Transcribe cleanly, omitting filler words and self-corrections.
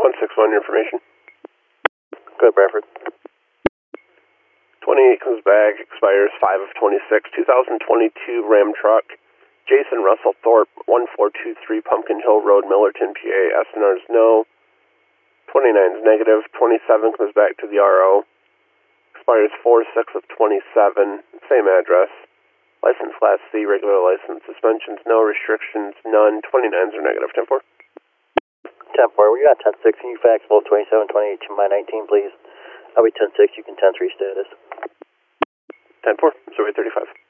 161, your information. Go ahead, Bradford. 28 comes back, expires 5 of 26, 2022 Ram truck. Jason Russell Thorpe, 1423 Pumpkin Hill Road, Millerton, PA. SNR is no. 29 is negative. 27 comes back to the RO. Expires 4/6 of 27. Same address. License Class C, regular license. Suspensions, no. Restrictions, none. 29s are negative. 10-4. 10-4, we got 10-6. Can you fax both 27, 28 to my 19, please? I'll be 10-6. You can 10-3 status. 10-4. Survey 35.